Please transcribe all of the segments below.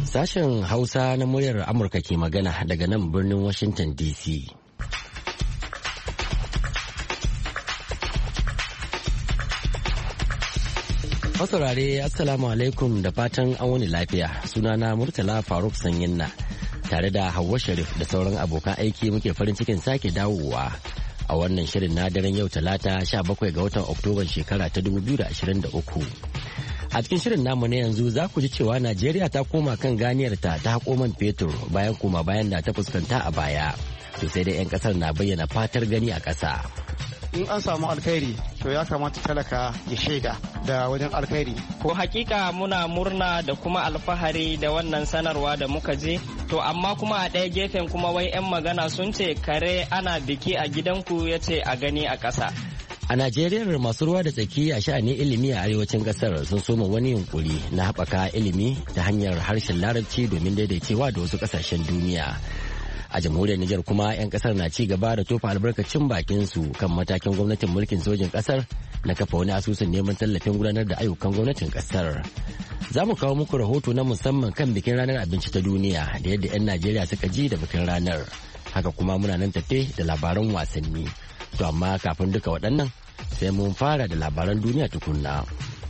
Sashen Hausa na muryar Amurka ke magana daga nan birnin Washington DC. Masaurare Assalamu alaikum da fatan an wani lafiya. Sunana Murtala Faruk Sanyinna tare da Hauwa Sharif da sauran abokan aiki muke farin cikin sake dawowa a wannan shirin na daren yau Talata 17 ga watan Oktoban shekara ta 2023. A cikin shirin namu na yanzu za ku ji cewa Najeriya ta koma kan ganiyarta ta haƙo man fetur bayan da ta fuskanta a baya. To sai dai 'yan ƙasar na bayyana fatar gani a ƙasa. In an samu alkhairi to ya kamata talaka ya shaida da wajen alkhairi. Ko hakika muna murna da kuma alfahari da wannan sanarwa da muka je. To amma kuma a ɗaya gefen kuma wai 'yan magana sun ce kare ana biki a gidanku ya ce a gani a ƙasa. A Najeriya masu ruwa da tsaki a sha'anin ilimi a arewacin kasar sun soma wani yunkuri na haɓaka ilimi ta hanyar harshen larabci domin daidaicewa da wasu ƙasashen duniya. A jamhuriyar Nijar kuma 'yan ƙasar na ci gaba da tofa albarkacin bakin su kan matakin gwamnatin mulkin sojin ƙasar na kafa wani asusun neman tallafin gudanar da ayyukan gwamnatin ƙasar. Za mu kawo muku rahoto na musamman kan bikin ranar abinci ta duniya da yadda 'yan Najeriya suka ji da bikin ranar. Haka kuma muna nan tafe da labaran wasanni. To amma kafin duka waɗannan sai mun fara da labaran duniya tukunna.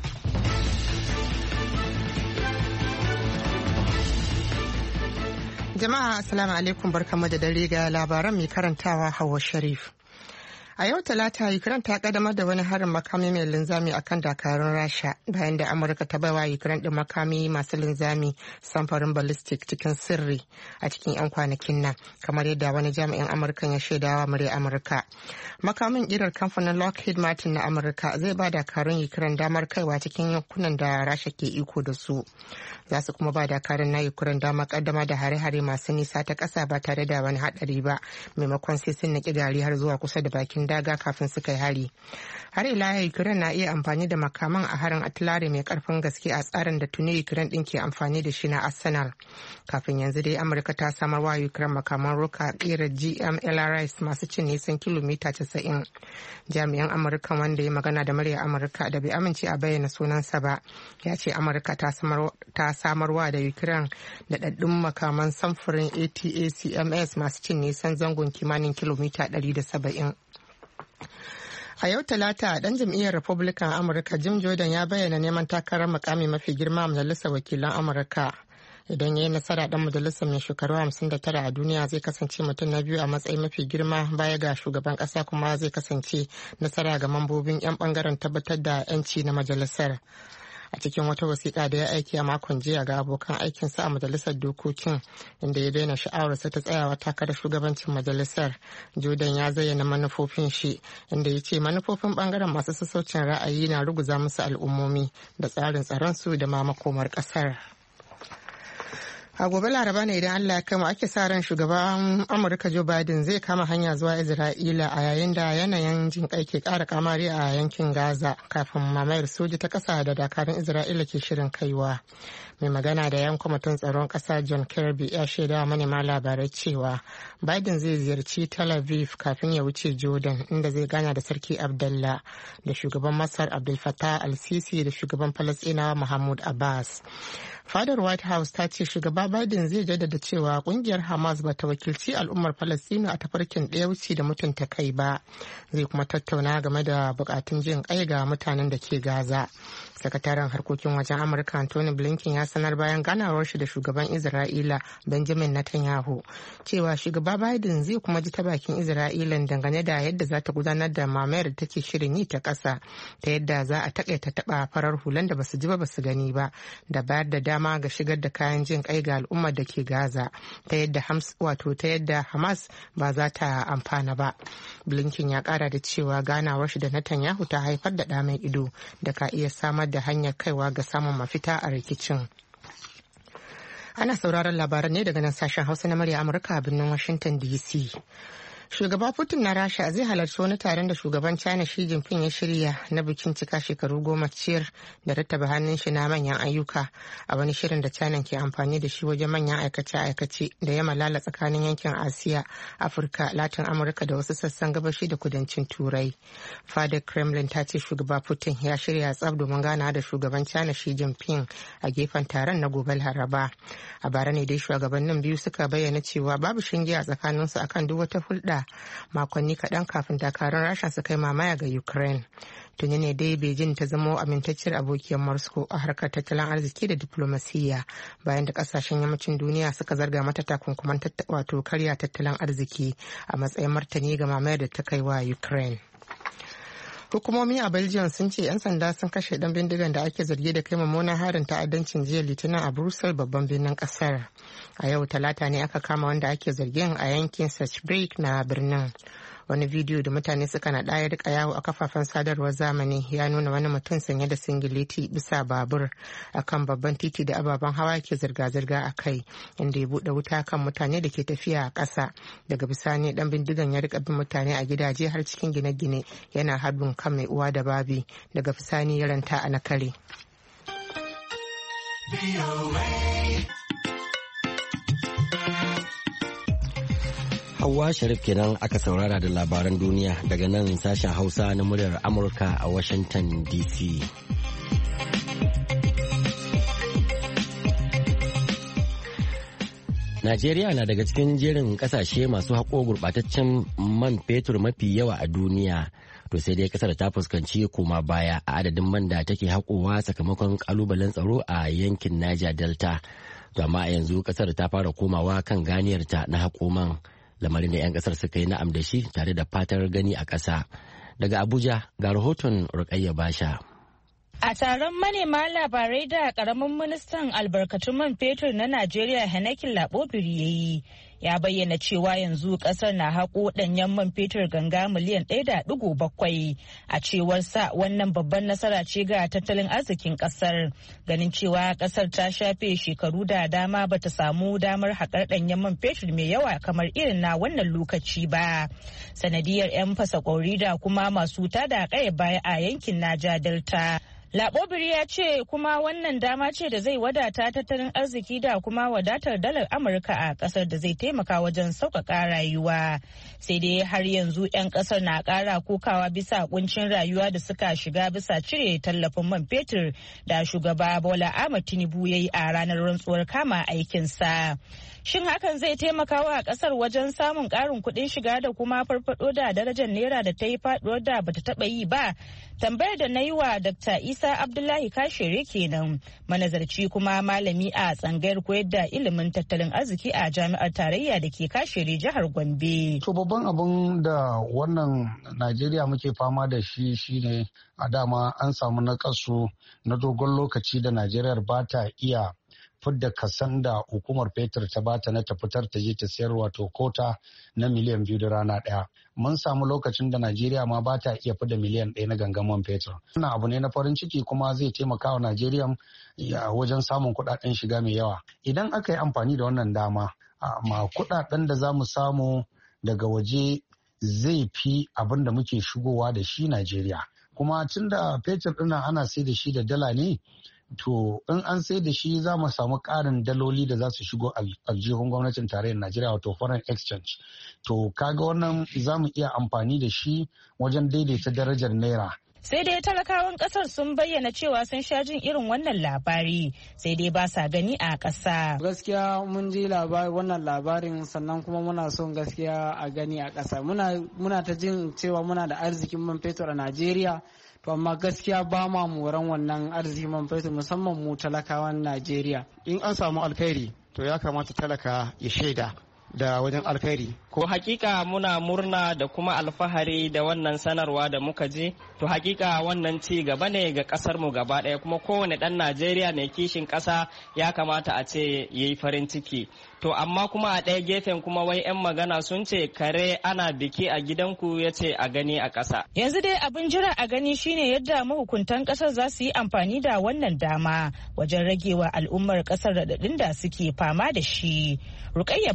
Jama'a assalamu alaikum barkamu da dare ga labaran mai karantawa Hauwa Sharif. A yau Talata Ukraine ta kaddamar da wani harin makami mai linzami akan dakarun Rasha bayan da Amurka ta baiwa Ukraine din makami masu linzami samfarin ballistic cikin sirri a cikin 'yan kwanakin nan kamar yadda wani jami'in Amurka ya shaidawa murya Amurka. Makamin kirar kamfanin Lockheed Martin na Amurka zai ba dakarun Ukraine damar kaiwa cikin yankunan da Rasha ke iko da su. Za su kuma ba dakarun na Ukraine damar kaddama da hare-hare masu nisa ta ƙasa ba tare da wani haɗari ba maimakon sai sun naki gari har zuwa kusa da bakin daga kafin su kai hari. Har ila Ukraine na iya amfani da makaman a harin atilare mai karfin gaske a tsarin da tuni Ukraine din ke amfani da shi na Arsenal. Kafin yanzu dai Amurka ta samar wa Ukraine makaman roka kera GMLRS masu cin nisan kilomita 90. Jami'an Amurka wanda ya magana da murya Amurka da bai amince a bayyana sunansa ba ya ce Amurka ta samarwa da Ukraine da daddun makaman samfurin ATACMS masu cin nisan zangon kimanin kilomita 170. A yau Talata dan jam'iyyar Republican Amurka Jim Jordan ya bayyana neman takarar mukami mafi girma a majalisar wakilan Amurka. Idan ya yi nasara dan majalisar mai shekaru 59 a duniya zai kasance mutum na biyu a matsayin mafi girma baya ga shugaban kasa kuma zai kasance nasara ga mambobin 'yan bangaren tabbatar da 'yanci na majalisar. A cikin wata wasiƙa da ya aiki a makon jiya ga abokan aikinsa a majalisar dokokin inda ya bayyana sha'awarsa ta tsayawa takarar shugabancin majalisar, Jordan ya zayyana manufofin shi inda ya ce manufofin bangaren masu sassaucin ra'ayi na ruguza musu al'ummomi da tsarin tsaronsu da ma makomar ƙasar. A gobe Laraba ne idan Allah ya kama ake sa ran shugaban Amurka Joe Biden zai kama hanya zuwa Isra'ila a yayin da yanayin jin kai ke ƙara kamari a yankin Gaza kafin mamayar soji ta ƙasa da dakarun Isra'ila ke shirin kaiwa. Mai magana da yan kwamitin tsaron ƙasa John Kirby ya shaida manema labarai cewa Biden zai ziyarci Tel Aviv kafin ya wuce Jordan inda zai gana da Sarki Abdullah da shugaban Masar Abdel Fattah al-Sisi da shugaban Falasɗinawa Mahmoud Abbas. Fadar White House ta ce shugaba Biden zai jaddada cewa kungiyar Hamas bata wakilci al'ummar Falasɗinu a tafarkin ɗaya wuce da mutunta kai ba. Zai kuma tattauna game da bukatun jin kai ga mutanen da ke Gaza. Sakataren harkokin wajen Amurka Anthony Blinken ya sanar bayan ganawar shi da shugaban Isra'ila Benjamin Netanyahu cewa shugaba Biden zai kuma ji ta bakin Isra'ila dangane da yadda za ta gudanar da mamayar da take shirin yi ta ƙasa ta yadda za a takaita taɓa farar hulan da basu ji ba basu gani ba da bayar da dama ga shigar da kayan jin kai ga al'ummar da ke Gaza ta yadda Hamas ba za ta amfana ba. Blinken ya kara da cewa ganawar shi da Netanyahu ta haifar da ɗa mai ido da ka iya samar da hanyar kaiwa ga samun mafita a rikicin. Ana sauraron labaran ne daga nan sashen Hausa na murya Amurka a birnin Washington DC. Shugaba Putin na Rasha zai halarci wani taron da shugaban China Xi Jinping ya shirya na bikin cika shekaru 10 ciyar da rattaba hannun shi na manyan ayyuka a wani shirin da China ke amfani da shi wajen manyan aikace-aikace da ya malala tsakanin yankin Asiya, Afirka, Latin Amurka da wasu sassan gabashi da kudancin Turai. Fadar Kremlin ta ce shugaba Putin ya shirya tsab domin gana da shugaban China Xi Jinping a gefen taron na gobe Laraba. A bara ne dai shugabannin biyu suka bayyana cewa babu shinge a tsakaninsu akan duk wata hulɗa makonni kaɗan kafin dakarun Rasha su kai mamaya ga Ukraine. Tuni ne dai Beijing ta zama amintacciyar abokiyar Moscow a harkar tattalin arziki da diplomasiyya bayan da kasashen yammacin duniya suka zarga mata takunkuman wato karya tattalin arziki a matsayin martani ga mamayar da ta kai wa Ukraine. Hukumomi a Belgium sun ce 'yan sanda sun kashe dan bindigan da ake zargi da kai mummunan harin ta'addancin jiya Litinin a Brussels babban birnin kasar. A yau Talata ne aka kama wanda ake zargin a yankin Sachsenburg na birnin. Wani bidiyo da mutane suka naɗa ya rika yawo a kafafen sadarwar zamani ya nuna wani mutum sanye da singileti bisa babur akan babban titi da ababen hawa ke zirga-zirga a kai, inda ya buɗe wuta kan mutane da ke tafiya a ƙasa. Daga bisani dan bindigan ya rika bin mutane a gidaje har cikin gine-gine yana harbin kan mai uwa da babi. Daga bisani ya ranta a nakare. Hauwa Sharif kenan aka saurara da labaran duniya daga nan sashen Hausa na muryar Amurka a Washington DC. Najeriya na daga cikin jerin kasashe masu haƙo gurɓataccen man fetur mafi yawa a duniya. To sai dai kasar ta fuskanci koma baya a adadin man da take haƙowa sakamakon ƙalubalen tsaro a yankin Niger Delta. To amma a yanzu kasar ta fara komawa kan ganiyarta na haƙo man. Lamarin da 'yan kasar suka yi na'am da shi tare da fatar gani a ƙasa. Daga Abuja ga rahoton Rukayya Basha. A taron manema labarai da karamin ministan albarkatun man fetur na Najeriya Hanneken Labobiri ya yi, ya bayyana cewa yanzu kasar na haƙo ɗanyen man fetur ganga miliyan 1.7. A cewar sa wannan babban nasara ce ga tattalin arzikin kasar, ganin cewa kasar ta shafe shekaru da dama bata samu damar haƙar ɗanyen man fetur mai yawa kamar irin na wannan lokaci ba. Sanadiyar 'yan fasa ƙwauri da kuma masu tada ƙaya baya a yankin Niger Delta. Labobiri ya ce kuma wannan dama ce da zai wadata tattalin arziki da kuma wadatar dalar Amurka a kasar da zai taimaka wajen sauƙaƙa rayuwa. Sai dai har yanzu 'yan kasar na ƙara kokawa bisa kuncin rayuwa da suka shiga bisa cire tallafin man fetur da shugaba Bola Ahmed Tinubu ya yi a ranar rantsuwar kama aikinsa. Shin hakan zai taimaka wa kasar wajen samun ƙarin kuɗin shiga da kuma farfado da darajar naira da ta yi faɗuwar da bata taɓa yi ba? Tambayar da na yi wa Dr. Isa Abdullahi Kashere kenan, manazarci kuma malami a tsangayar koyar da ilimin tattalin arziki a jami'ar tarayya da ke Kashere jihar Gombe. To babban abun da wannan Najeriya muke fama da shi shine a dama an samu nakasu na dogon lokaci da Najeriya ba ta iya fidda kasan da hukumar fetur ta bata na ta fitar ta je ta sayar wato kota na miliyan 2 da rana ɗaya. Mun samu lokacin da Najeriya ma ba ta iya fidda miliyan 1 na gangan man fetur. Wannan abu ne na farin ciki kuma zai taimaka wa Najeriya wajen samun kuɗaɗen shiga mai yawa. Idan aka yi amfani da wannan dama, ma kuɗaɗen da za mu samu daga waje zai fi abin da muke shigowa da shi Najeriya. Kuma tun da fetur ɗin ana sai da shi da dala ne, to in an sai da shi za mu samu ƙarin daloli da za su shigo aljihun gwamnatin tarayyar Najeriya wato foreign exchange. To kaga wannan za mu iya amfani da shi wajen daidaita darajar naira. Sai dai talakawan kasar sun bayyana cewa sun sha jin irin wannan labari, sai dai ba sa gani a ƙasa. Gaskiya mun ji wannan labarin, sannan kuma muna son gaskiya a gani a ƙasa. Muna ta jin cewa muna da arzikin man fetur a Najeriya. To amma gaskiya ba ma moran wannan arzikin man fetur, musamman mu talakawan Najeriya. In an samu alkhairi to ya kamata talaka ya shaida da wajen alkhairi. Ko hakika muna murna da kuma alfahari da wannan sanarwa da muka je. To hakika wannan ci gaba ne ga kasar mu gaba ɗaya, kuma kowane ɗan Najeriya mai kishin ƙasa ya kamata a ce yayi farin ciki. To amma kuma a ɗaya gefen kuma wai 'yan magana sun ce kare ana biki a gidanku ya ce a gani a ƙasa. Yanzu dai abin jira a gani shine yadda mahukuntan ƙasar za su yi amfani da wannan dama wajen ragewa al'ummar ƙasar raɗaɗin da suke fama da shi. Rukayya Basha,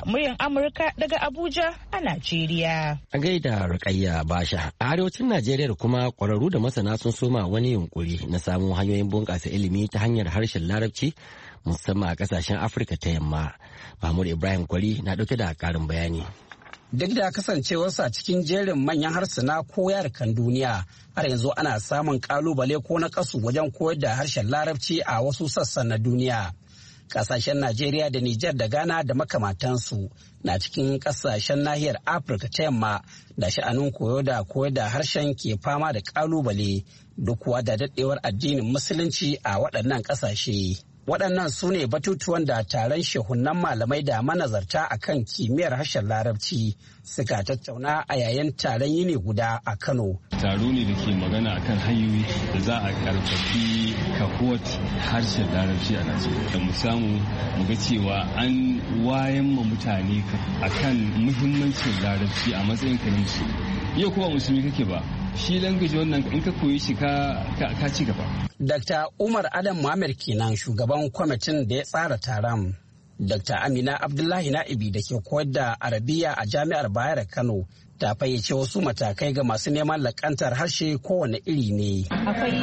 muryar Amurka daga Abuja a Najeriya. A gaida Rukayya Basha. A arewacin Najeriya kuma ƙwararru da masana sun soma wani yunkuri na samun hanyoyin bunƙasa ilimi ta hanyar harshen Larabci musamman a ƙasashen Afirka ta Yamma. Mahmud Ibrahim Kwari na ɗauke da ƙarin bayani. Duk da kasancewarsa cikin jerin manyan harsuna ko yarukan duniya, har yanzu ana samun kalubale ko na kasu wajen koyar da harshen Larabci a wasu sassan na duniya. Kasashen Najeriya da Nijar da Ghana da makamantansu na cikin kasashen nahiyar Afirka ta Yamma da sha'anin koyar da harshen ke fama da kalubale duk kuwa da daɗewar addinin Musulunci a waɗannan ƙasashe. Waɗannan su ne batutuwan da taron shehunan malamai da manazarta a kan kimiyyar harshen Larabci suka tattauna a yayin taron yini guda a Kano. Taro ne da ke magana akan hanyoyi da za a karfafi kafuwar harshen Larabci a Najeriya. Da mu samu mu ga cewa an wayan ma mutane akan muhimmancin Larabci a matsayin ka na musulmi. Yau kuma musulmi kake ba. Shi language wannan in ka koyi shi ka ci gaba. Dr. Umar Adam Muhammad kenan shugaban kwamitin da ya tsara taron. Dr. Amina Abdullahi Na'ibi da ke koyar da Arabiya a Jami'ar Bayero Kano ta fayyace wasu matakai ga masu neman lakantar harshe kowane iri ne. Akwai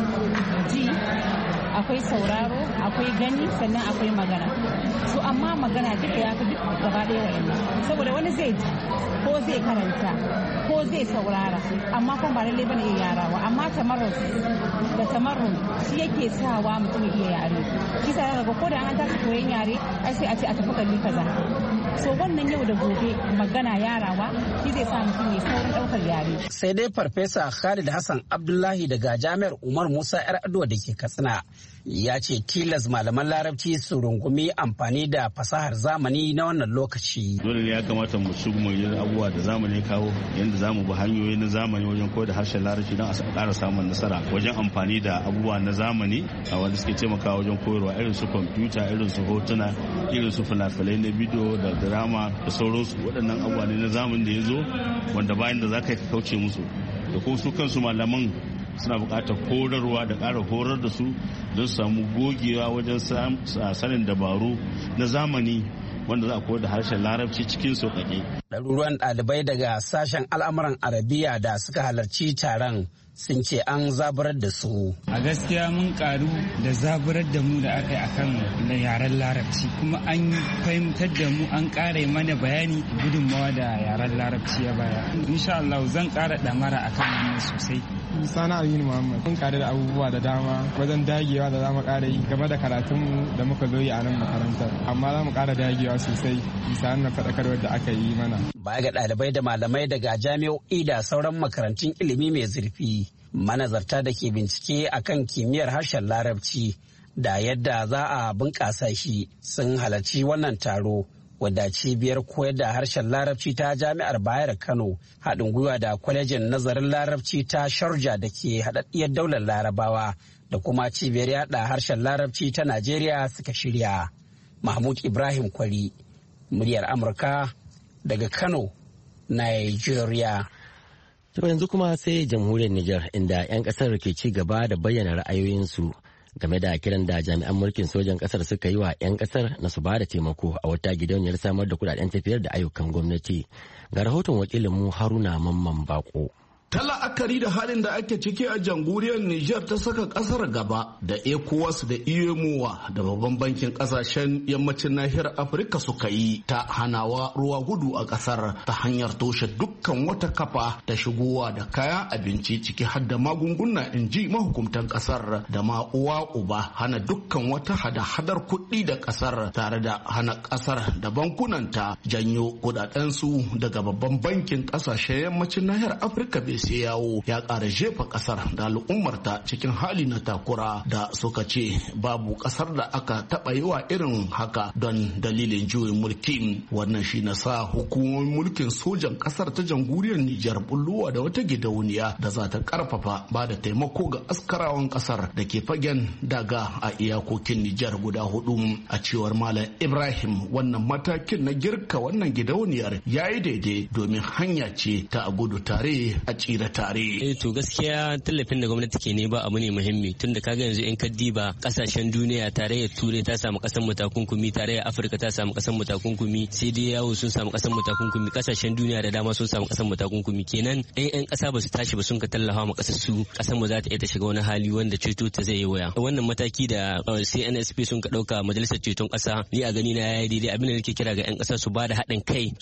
ji, akwai sauraro, akwai gani, sannan akwai magana. So amma magana duka ya fi gaba ɗaya wa'annan. Saboda wani zai ji ko zai karanta ko zai saurara amma kuma ba lallai bane iya yarawa, amma tamarrun shi yake sawa mutum iya yare. Shi sa daga ko da an tashi koyon yare ai sai a ce a tafi kalli kaza. So wannan yau da gobe magana yarawa shi zai sa mutum ya saurin ɗaukar yare. Sai dai Farfesa Khalid Hassan Abdullahi daga Jami'ar Umar Musa 'yar Adowa da ke Katsina ya ce tilas malaman Larabci su rungumi amfani da fasahar zamani na wannan lokaci. Dole ne ya kamata mu shigo yin abubuwa da zamani kawo yadda zamu bi hanyoyi na zamani wajen koyar da harshen Larabci don a ƙara samun nasara wajen amfani da abubuwa na zamani a wanda suke taimakawa wajen koyarwa irin su kwamfuta, irin su hotuna, irin su fina-finai na bidiyo da drama da sauransu. Waɗannan abubuwa ne na zamani da ya zo wanda bayan da za ka kauce musu da kuma su kansu malaman suna buƙatar horarwa da ƙara horar da su don su samu gogewa wajen sanin dabaru na zamani wanda za a koyar da harshen Larabci cikin sauƙaƙe. Ɗaruruwan ɗalibai daga sashen al'amuran Arabiya da suka halarci taron sun ce an zaburar da su. A gaskiya mun karu da zaburar da mu da aka yi akan da yaren Larabci, kuma an fahimtar da mu, an ƙara mana bayani gudunmawa da yaren Larabci ya baya. Insha Allah zan ƙara ɗamara akan wannan sosai. Sana Aminu Muhammad mun ƙara da abubuwa da dama wajen dagewa da za mu ƙara yi game da karatunmu da muka zo yi a nan makarantar, amma za mu ƙara dagewa sosai bisa wannan faɗakarwar da aka yi mana. Baya ga ɗalibai da malamai daga jami'o'i da sauran makarantun ilimi mai zurfi, manazarta da ke bincike akan kimiyyar harshen Larabci da yadda za a bunƙasa shi sun halarci wannan taro wadda cibiyar koyar da harshen Larabci ta Jami'ar Bayero Kano haɗin gwiwa da kwalejin nazarin Larabci ta Sharjah da ke haɗaɗɗiyar daular Larabawa da kuma cibiyar yaɗa harshen Larabci ta Najeriya suka shirya. Mahmud Ibrahim Kwari, muryar Amurka daga Kano, Nigeria. To yanzu kuma sai jamhuriyar Nijar inda 'yan kasar ke ci gaba da bayyana ra'ayoyinsu game da kiran da jami'an mulkin sojan kasar suka yi wa 'yan kasar na su ba da taimako a wata gidauniyar samar da kudaden tafiyar da ayyukan gwamnati. Ga rahoton wakilinmu Haruna Mamman Bako. Ta la'akari da halin da ake ciki a jamhuriyar Nijar ta saka kasar gaba da ECOWAS da IMOA da babban bankin kasashen yammacin nahiyar Afirka suka yi ta hanawa ruwa gudu a kasar ta hanyar toshe dukkan wata kafa ta shigowa da kayan abinci ciki har da magunguna, in ji mahukuntan kasar, da ma uwa uba hana dukkan wata hada-hadar kuɗi da kasar tare da hana kasar da bankunanta janyo kudadensu daga babban bankin kasashen yammacin nahiyar Afirka sai yawo ya ƙara jefa ƙasar da al'ummarta cikin hali na takura da suka ce babu ƙasar da aka taɓa yi wa irin haka don dalilin juyin mulki. Wannan shi na sa hukumomin mulkin sojan ƙasar ta jamhuriyar Nijar bulluwa da wata gidauniya da za ta ƙarfafa ba da taimako ga askarawan ƙasar da ke fagen daga a iyakokin Nijar guda 4. A cewar Malam Ibrahim, wannan matakin na girka wannan gidauniyar ya yi daidai domin hanya ce ta gudu tare a tsira tare. To gaskiya tallafin da gwamnati ke ne ba abu ne muhimmi tunda kaga yanzu in ka diba kasashen duniya tarayyar turai ta samu kasan mu takunkumi, tarayyar afirka ta samu kasan mu takunkumi, sai dai yawo sun samu kasan mu takunkumi, kasashen duniya da dama sun samu kasan mu takunkumi. Kenan yan kasa ba su tashi ba sun ka tallafa ma kasar su, kasan mu za ta iya ta shiga wani hali wanda ceto ta zai yi waya. Wannan mataki da CNSP sun ka dauka majalisar ceton kasa ni a gani na yayi daidai. Abin da nake kira ga yan kasa su bada haɗin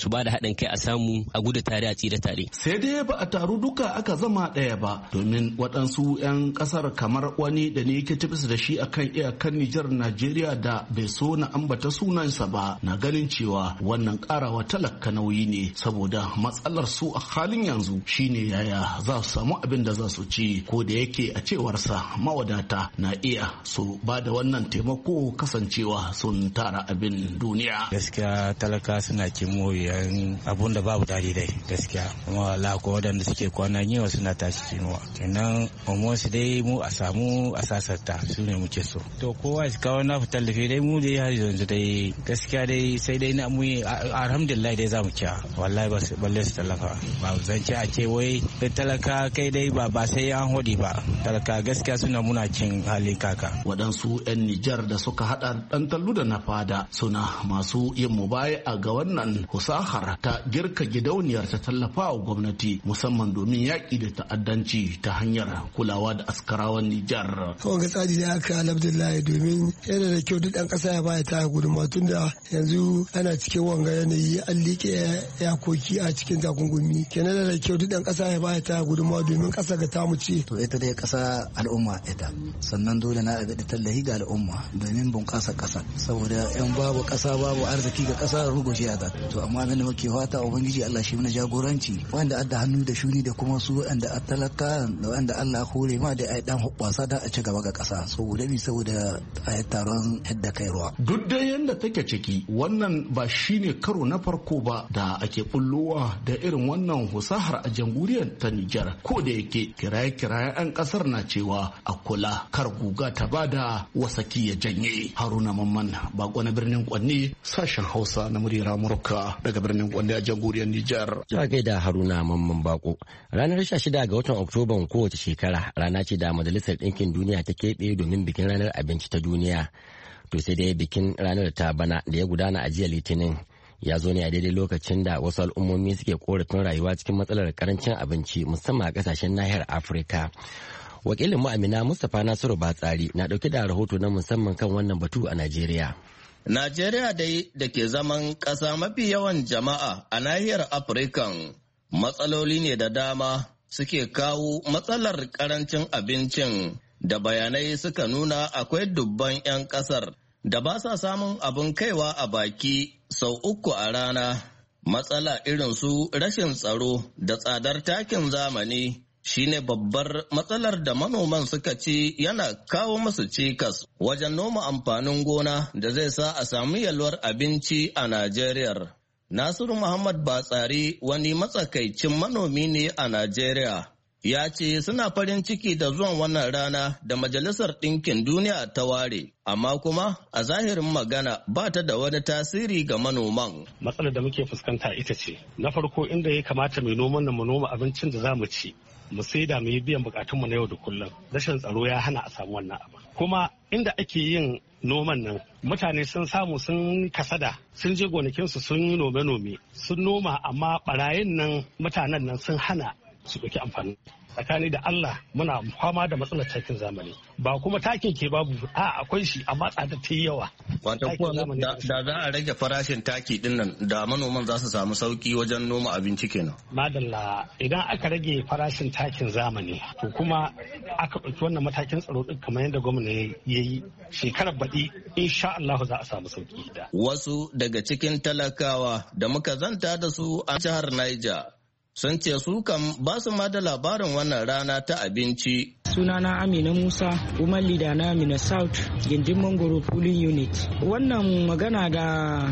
kai a samu a gudu tare a tsira tare. Sai dai ba a taru duka aka zama ɗaya ba, domin waɗansu 'yan ƙasar kamar wani da ne yake tafisa da shi akan iyakan Nijar Najeriya da bai so na ambata sunansa ba, na ganin cewa wannan ƙarawa talaka nauyi ne, saboda matsalar su a halin yanzu shine yaya za su samu abin da za su ci, ko da yake a cewarsa mawadata na iya su ba da wannan taimako kasancewa sun tara abin duniya. Gaskiya talaka suna kimoyan abun da babu dadi dai gaskiya, kuma lako waɗanda suke kwana yawa suna tashi kinuwa. Kenan su dai mu a samu a sasarta su ne muke so. To kowa shi kawo na tallafi dai mu dai har yanzu dai gaskiya dai sai dai na mu alhamdulillah dai zamu kiya. Wallahi ba su balle su tallafa. Ba zan ce a ce wai talaka kai dai ba sai an hodi ba. Talaka gaskiya suna muna cin halin kaka. Waɗansu 'yan Nijar da suka haɗa ɗan tallu da na fada suna masu yin mubaya ga wannan husahar ta girka gidauniyar ta tallafa wa gwamnati musamman domin yaƙi da ta'addanci ta hanyar kulawa da askarawan Nijar. Kawai ga tsari da aka alhamdulillah, domin yana da kyau duk ɗan ƙasa ya baya ta gudunmawa tun da yanzu ana cikin wanga yanayi an liƙe yakoki a cikin takungumi. Kenan da kyau duk ɗan ƙasa ya baya ta gudunmawa domin ƙasa ga tamu ce. To ita dai ƙasa al'umma ita, sannan dole na ga tallahi ga al'umma domin bunƙasa ƙasa, saboda yan babu ƙasa babu arziki ga ƙasa rugushe a to amma abin da muke fata ubangiji Allah shi mana jagoranci, wanda adda hannu da shuni da kuma su wanda a talaka da wanda Allah hore ma da ai dan hoɓɓasa da a ci gaba ga ƙasa, saboda a yi taron yadda kai ruwa. Duk da yanda take ciki, wannan ba shine karo na farko ba da ake bullowa da irin wannan husahar a jamhuriyar ta Nijar, ko da yake kiraye-kiraye 'yan ƙasar na cewa a kula kar guga ta bada wasaki ya janye. Haruna Mamman Bako na birnin Kwanne, sashen Hausa na muryar Amurka daga birnin Kwanne a jamhuriyar Nijar. Ya gaida Haruna Mamman Bako. Ranar 16 ga watan Oktoban kowace shekara rana ce da Majalisar Ɗinkin Duniya ta keɓe domin bikin ranar abinci ta duniya. To sai dai bikin ranar ta bana da ya gudana a jiya Litinin ya zo ne a daidai lokacin da wasu al'ummomi suke korafin rayuwa cikin matsalar karancin abinci musamman a kasashen nahiyar Afirka. Wakilin mu Amina Mustapha Nasiru Batsari na dauke da rahoto na musamman kan wannan batu a Najeriya. Najeriya dai da ke zaman ƙasa mafi yawan jama'a a nahiyar Afirkan, matsaloli ne da dama suke kawo matsalar karancin abincin da bayanai suka nuna akwai dubban 'yan ƙasar da ba sa samun abin kaiwa a baki sau 3 a rana. Matsala irin su rashin tsaro da tsadar takin zamani shine babbar matsalar da manoman suka ce yana kawo musu cikas wajen noma amfanin gona da zai sa a samu yalwar abinci a Najeriya. Nasiru Muhammad Batsari wani matsakaicin manomi ne a Najeriya. Ya ce suna farin ciki da zuwan wannan rana da Majalisar Ɗinkin Duniya ta ware, amma kuma a zahirin magana ba ta da wani tasiri ga manoman. Matsalar da muke fuskanta ita ce, na farko inda ya kamata mai noman nan mu noma abincin da za mu ci, mu saida mu yi biyan bukatunmu na yau da kullum. Rashin tsaro ya hana a samu wannan abu. Kuma inda ake yin noman nan mutane sun samu sun kasada, sun je gonakinsu sun yi nome-nome, sun noma amma barayin nan mutanen nan sun hana su ɗauki amfani. Tsakani da Allah muna fama da matsalar takin zamani. Ba kuma takin ke babu, akwai shi amma tsada ta yi yawa. Wato da za a rage farashin taki din nan da manoman za su samu sauki wajen noma abinci kenan. Madalla, idan aka rage farashin takin zamani to kuma aka ɗauki wannan matakin tsaro din kamar yadda gwamna ya yi shekarar baɗi insha Allah za a samu sauki da. Wasu daga cikin talakawa da muka zanta da su a jihar Niger sun ce su kan ba su ma da labarin wannan rana ta abinci. Sunana Amina Musa, Umar Lida na Amina South, gindin Mangoro Pooling Unit. Wannan magana da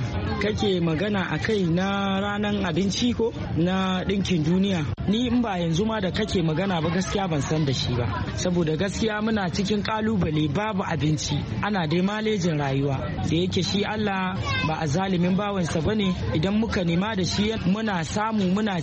kake magana a kai na ranar abinci ko na ɗinkin duniya. Ni in ba yanzu ma da kake magana ba gaskiya ban san da shi ba. Saboda gaskiya muna cikin kalubale babu abinci. Ana dai malejin rayuwa. Da yake shi Allah ba a zalimin bawansa bane, idan muka nema da shi muna samu muna ci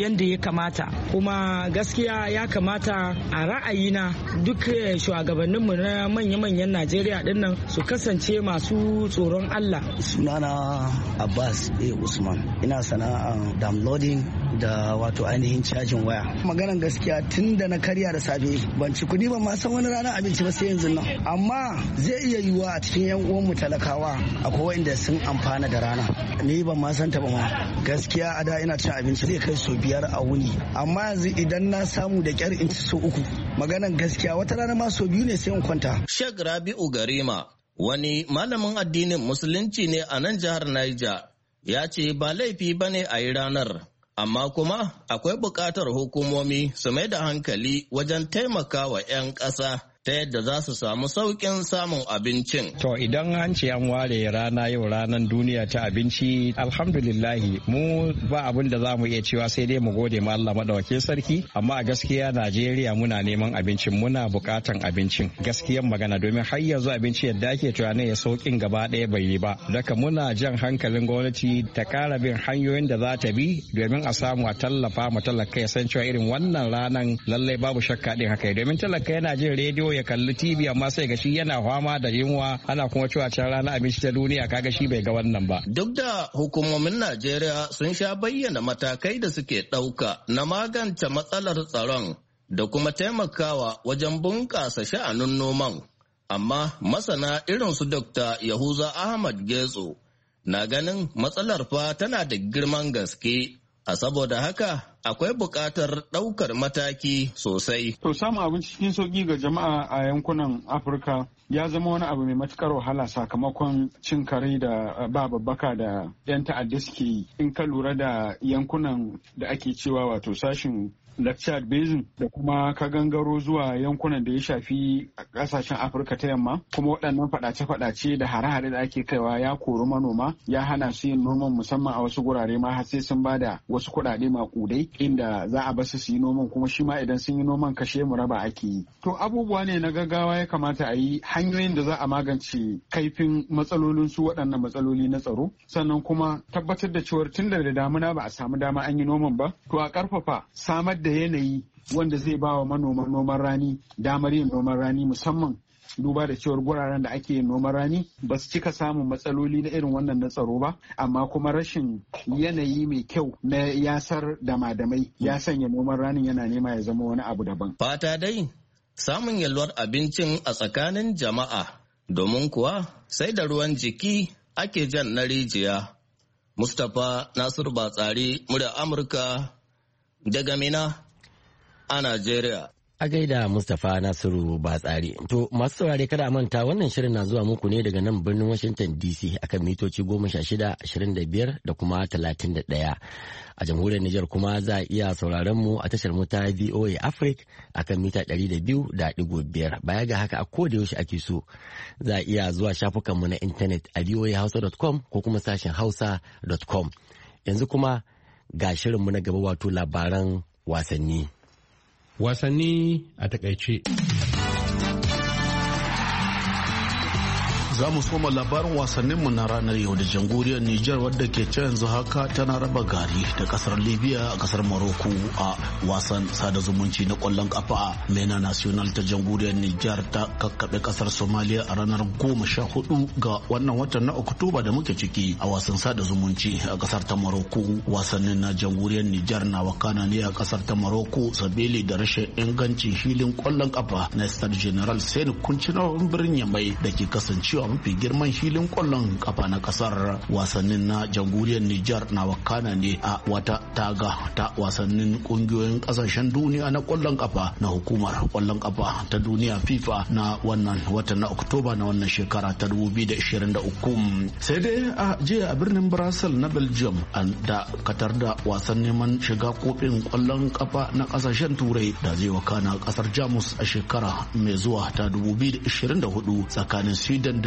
yadda ya kamata. Kuma gaskiya ya kamata a ra'ayina duk shugabanninmu na manya-manyan Najeriya dinnan su kasance masu tsoron Allah. Sunana Abbas A. Usman, ina sana'a downloading da wato ainihin cajin waya. Maganan gaskiya tun da na karya da safe ban ci kudi ba ma san wani ranar abinci ba sai yanzu nan. Amma zai iya yiwuwa a cikin yan uwanmu talakawa akwai wanda sun amfana da rana. Ni ban ma san ta ba ma. Gaskiya a da ina cin abinci zai kai so 5 a wuni. Amma yanzu idan na samu da kyar in ci so 3. Maganan gaskiya wata rana ma so 2 ne sai in kwanta. Sheikh Rabi'u Garima wani malamin addinin musulunci ne a nan jihar Niger ya ce ba laifi bane a yi ranar. Amma kuma akwai buƙatar hukumomi su mai da hankali wajen taimaka wa 'yan ƙasa ta yadda za su samu sauƙin samun abincin. To idan an ce an ware rana yau ranar duniya ta abinci, alhamdulillahi mu ba abin da za mu iya cewa sai dai mu gode ma Allah madaukakin sarki, amma a gaskiya Najeriya muna neman abincin, muna buƙatan abincin. Gaskiyan magana domin har yanzu abinci yadda ake tunani ya sauƙin gaba ɗaya bai yi ba. Daga muna jan hankalin gwamnati ta ƙara bin hanyoyin da za ta bi domin a samu a tallafa mu talaka ya san cewa irin wannan ranan lallai babu shakka ɗin haka. Domin talaka yana jin rediyo ya kalli TV amma sai ga shi yana fama da yunwa, ana kuma cewa can ranar abinci ta duniya kaga shi bai ga wannan ba. Duk da hukumomin Najeriya sun sha bayyana matakai da suke ɗauka na magance matsalar tsaron da kuma taimakawa wajen bunƙasa sha'anin noman, amma masana irin su Dr. Yahuza Ahmad Getso na ganin matsalar fa tana da girman gaske. A saboda haka akwai buƙatar ɗaukar mataki sosai. To samun abinci cikin sauƙi ga jama'a a yankunan Afirka ya zama wani abu mai matukar wahala sakamakon cin kare da ba babbaka da 'yan ta'adda suke yi. In ka lura da yankunan da ake cewa wato sashin Lake Chad Basin da kuma ka gangaro zuwa yankunan da ya shafi kasashen Afirka ta yamma, kuma waɗannan faɗace-faɗace da hare-hare da ake kaiwa ya kori manoma, ya hana su yin noman musamman a wasu gurare ma har sai sun bada wasu kuɗaɗe maƙudai inda za a basu su yi noman, kuma shi ma idan sun yi noman kashe mu raba ake yi. To abubuwa ne na gaggawa ya kamata a yi hanyoyin da za a magance kaifin matsalolin su waɗannan matsaloli na tsaro, sannan kuma tabbatar da cewar tun da damuna ba a samu dama an yi noman ba, to a ƙarfafa samar da yanayi wanda zai ba wa manoman noman rani damar yin noman rani, musamman duba da cewar guraren da ake yin noman rani ba su cika samun matsaloli na irin wannan na tsaro ba, amma kuma rashin yanayi mai kyau na yasar damadamai ya sanya noman ranin yana nema ya zama wani abu daban. Fata dai samun yalwar abincin a tsakanin jama'a, domin kuwa sai da ruwan jiki ake jan na rijiya. Mustapha Nasiru Batsari, murya Amurka daga Mina a Najeriya. A gaida Mustapha Nasiru Batsari. To masu saurare kada a manta wannan shirin na zuwa muku ne daga nan birnin Washington DC akan mitoci 16, 25 da kuma 31. A jamhuriyar Nijar kuma za a iya sauraron mu a tashar mu ta VOA Africa akan mita 200.5. Baya ga haka a koda yaushe ake so za a iya zuwa shafukan mu na intanet a voahausa.com ko kuma sashen hausa.com. Yanzu kuma ga shirinmu na gaba wato labaran wasanni. Wasanni a takaice. Za mu soma labarin wasanninmu na ranar yau da jamhuriyar Nijar wadda ke ce yanzu haka tana raba gari da kasar Libya a kasar Morocco a wasan sada zumunci na kwallon kafa. Mena National ta jamhuriyar Nijar ta kakkaɓe kasar Somalia a ranar 14 ga wannan watan na Oktoba da muke ciki a wasan sada zumunci a kasar ta Morocco. Wasannin na jamhuriyar Nijar na wakana ne a kasar ta Morocco sabili da rashin ingancin filin kwallon kafa na Stade General Sani Kunci na birnin Yamai da ke kasancewa mafi girman filin kwallon kafa na kasar. Wasannin na jamhuriyar Nijar na wakana ne a wata taga ta wasannin kungiyoyin kasashen duniya na kwallon kafa na hukumar kwallon kafa ta duniya FIFA na wannan watan na Oktoba na wannan shekara ta 2023. Sai dai a jiya a birnin Brussels na Belgium an da katar da wasan neman shiga kofin kwallon kafa na kasashen turai da zai wakana kasar Jamus a shekara mai zuwa ta 2024 tsakanin Sweden da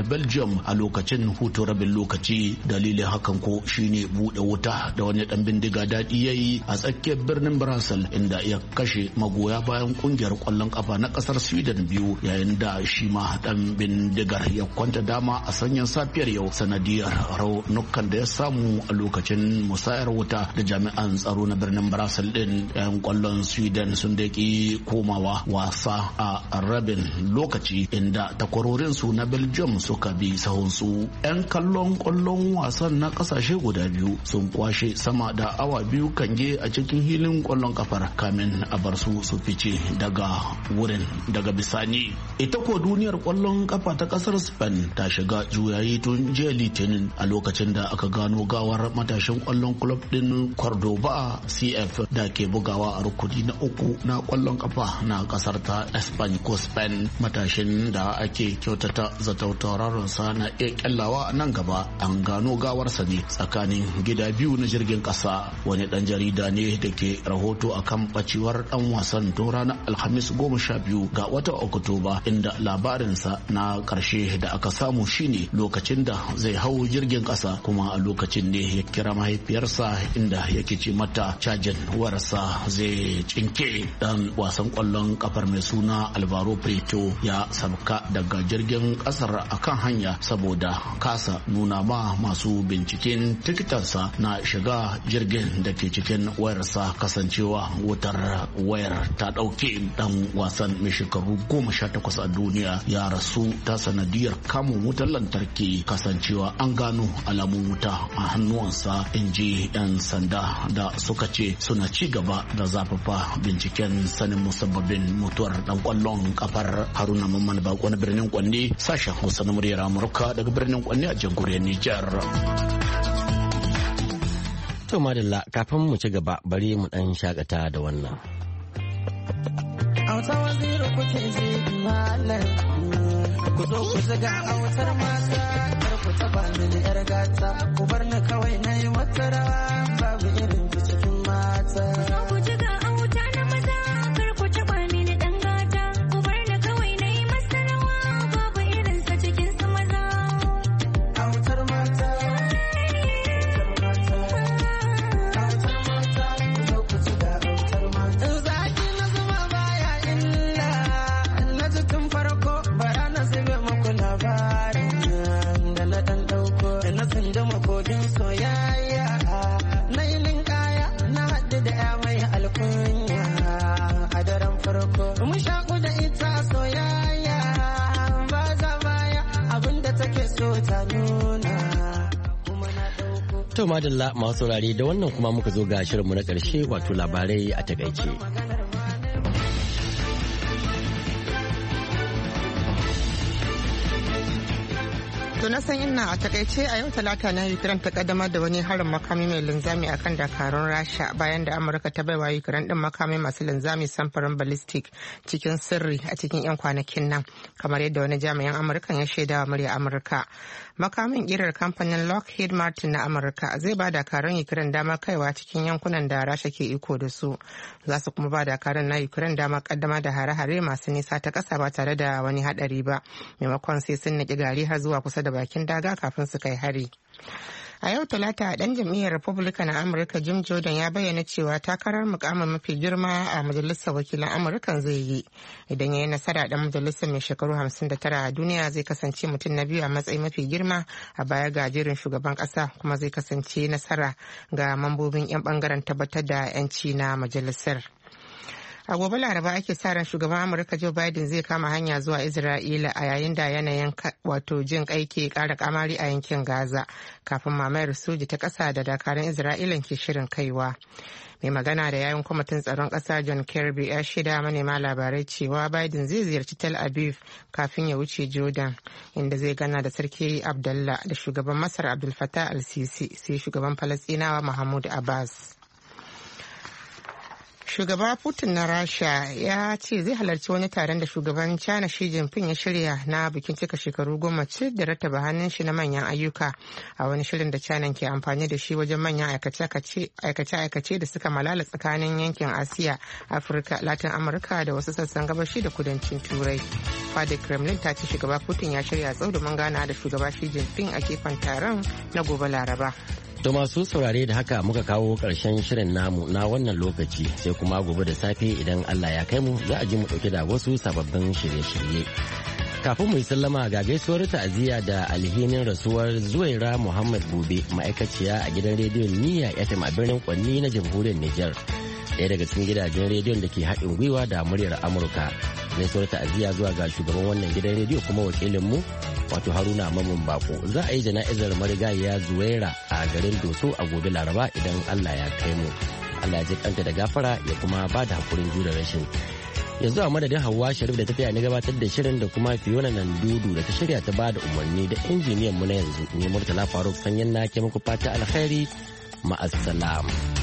Belgium a lokacin hutu rabin lokaci. Dalilin hakan ko shine bude wuta da wani dan bindiga daɗi yayi a tsakiyar birnin Brussels inda ya kashe magoya bayan kungiyar kwallon kafa na kasar Sweden biyu, yayin da shi ma dan bindigar ya kwanta dama a sanyin safiyar yau sanadiyar raunukan da ya samu a lokacin musayar wuta da jami'an tsaro na birnin Brussels din. Yan kwallon Sweden sun daki komawa wasa a rabin lokaci inda takwarorin su na Belgium suka bi sahunsu. Yan kallon kwallon wasan na kasashe guda biyu sun kwashe sama da awa biyu kange a cikin hilin kwallon kafar kamin a bar su fice daga wurin daga bisani. Ita ko duniyar kwallon kafa ta kasar Spain ta shiga juyayi tun jiya Litinin a lokacin da aka gano gawar matashin kwallon club din Cordoba CF da ke bugawa a rukuni na uku na kwallon kafa na kasar ta Spain ko Spain. Matashin da ake kyautata zatautauraron sa na iya kyallawa nan gaba, an gano gawarsa ne tsakanin gida biyu na jirgin kasa. Wani dan jarida ne da ke rahoto akan bacewar dan wasan tun ranar Alhamis 12 ga watan Oktoba, inda labarinsa na karshe da aka samu shine lokacin da zai hau jirgin kasa, kuma a lokacin ne ya kira mahaifiyarsa inda yake ce mata cajin warsa zai cinke. Dan wasan kwallon kafar mai suna Alvaro Prieto ya sabka daga jirgin kasar akan hanya saboda kasa nuna ma masu binciken tikitarsa na shiga jirgin da ke cikin wayarsa, kasancewa wutar wayar ta dauke. Dan wasan mai shekaru 18 a duniya ya rasu ta sanadiyar kamun wutar lantarki, kasancewa an gano alamun wuta a hannuwansa, inji 'yan sanda da suka ce suna ci gaba da zafafa binciken sanin musabbabin mutuwar dan kwallon kafar. Haruna Mamman Bako na birnin Kwanne, sashen Hausa na muryar Amurka daga birnin Kwanne a jamhuriyar Nijar. To madalla, kafin mu ci gaba bari mu dan shakata da wannan. Auta waziri kuke ji malam, ku zo ku zaga autar mata, kar ku taba mini yar gata, ku bar ni kawai na yi wata rawa, babu irin ki cikin mata. Ku zaga auta na maza, kar ku taba mini dan gata, ku bar ni kawai na yi masa rawa, babu irin sa cikin su maza. Autar mata, To madalla masu saurare, da wannan kuma muka zo ga shirinmu na ƙarshe, wato labarai a takaice. To na san ina a takaice a yau talata na Ukraine ta kaddamar da wani harin makami mai linzami akan dakarun Rasha bayan da Amurka ta baiwa Ukraine din makami masu linzami samfurin ballistic cikin sirri a cikin 'yan kwanakin nan, kamar yadda wani jami'in Amurkan ya shaidawa murya Amurka. Makamin kirar kamfanin Lockheed Martin na Amurka zai ba dakarun Ukraine damar kaiwa cikin yankunan da Rasha ke iko da su. Za su kuma ba dakarun na Ukraine damar kaddama da hare-hare masu nisa ta ƙasa ba tare da wani haɗari ba, maimakon sai sun naki gari har zuwa kusa da bakin daga kafin su kai hari. A yau talata dan jam'iyyar Republican a Amurka Jim Jordan ya bayyana cewa takarar mukamin mafi girma a majalisar wakilan Amurkan zai yi idan ya yi nasara. Dan majalisar mai shekaru 59 a duniya zai kasance mutum na biyu a matsayin mafi girma a baya ga jerin shugaban kasa, kuma zai kasance nasara ga mambobin 'yan bangaren tabbatar da 'yanci na majalisar. A gobe Laraba ake sa ran shugaban Amurka Joe Biden zai kama hanya zuwa Isra'ila a yayin da yanayin wato jin kai ke kara kamari a yankin Gaza kafin mamayar soji ta kasa da dakarun Isra'ila ke shirin kaiwa. Mai magana da yayin kwamitin tsaron kasa John Kirby ya shaida manema labarai cewa Biden zai ziyarci Tel Aviv kafin ya wuce Jordan, inda zai gana da Sarki Abdullah da shugaban Masar Abdul Fattah al-Sisi sai shugaban Falastinawa Mahmud Abbas. Shugaba Putin na Rasha ya ce zai halarci wani taron da shugaban China Xi Jinping ya shirya na bikin cika shekaru 10 da rattaba hannun shi na manyan ayyuka a wani shirin da China ke amfani da shi wajen manyan aikace-aikace da suka malala tsakanin yankin Asiya, Afirka, Latin Amurka da wasu sassan gabashi da kudancin Turai. Fadar Kremlin ta ce shugaba Putin ya shirya tsau domin gana da shugaba Xi Jinping a gefen taron na gobe Laraba. To masu saurare da haka muka kawo ƙarshen shirin namu na wannan lokaci sai kuma gobe da safe idan Allah ya kai mu za a ji mu ɗauke da wasu sababbin shirye-shirye. Kafin mu yi sallama ga gaisuwar ta'aziyya da alhinin rasuwar Zuwaira Muhammad Gobe ma'aikaciya a gidan rediyon Niyya FM a birnin Kwanni na jamhuriyar Nijar. Ɗaya daga cikin gidajen rediyon da ke haɗin gwiwa da muryar Amurka. Gaisuwar ta'aziyya zuwa ga shugaban wannan gidan rediyo kuma wakilin mu wato Haruna Mamman Bako. Za a yi jana'izar marigayiya Zuwaira a garin Doso a gobe Laraba idan Allah ya kai mu. Allah ya ji kanta da gafara ya kuma ba da hakurin jure rashin. Yanzu a madadin Hauwa Sharif da ta taya ni gabatar da shirin da kuma Fiona Nandudu da ta shirya ta ba da umarni da injiniyan mu na yanzu ne Murtala Faruk Sanyin na ke muku fata alkhairi ma'assalam.